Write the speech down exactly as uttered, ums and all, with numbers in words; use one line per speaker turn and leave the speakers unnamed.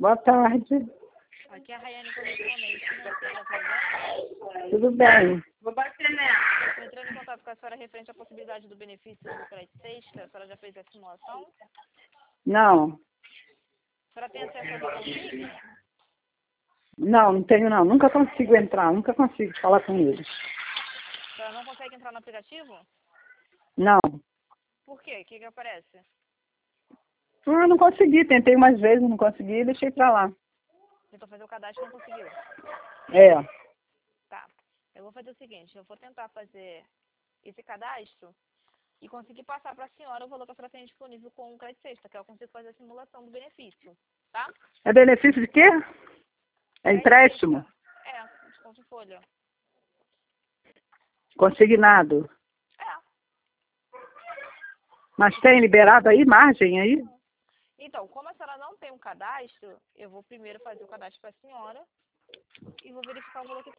Boa tarde.
Aqui é a Rayane Correspondente Financeira, tudo bem?
Tudo bem.
Vou bater nela. Estou entrando em contato com a senhora referente à possibilidade do benefício do crédito sexta. A senhora já fez a simulação?
Não.
A senhora tem acesso ao botão Link?
Não, não tenho não. Nunca consigo entrar, nunca consigo falar com eles.
A senhora não consegue entrar no aplicativo?
Não.
Por quê? O que que aparece?
Ah, não consegui. Tentei umas vezes, não consegui e deixei pra lá.
Tentou fazer o cadastro e não conseguiu.
É.
Tá. Eu vou fazer o seguinte, eu vou tentar fazer esse cadastro e conseguir passar para a senhora o valor que a senhora tem disponível com o crédito sexta, que eu consigo fazer a simulação do benefício, tá?
É benefício de quê? É empréstimo?
É, desconto em folha.
Consignado.
É.
Mas tem liberado aí, margem aí?
Então, como a senhora não tem um cadastro, eu vou primeiro fazer o cadastro para a senhora e vou verificar o valor que tem.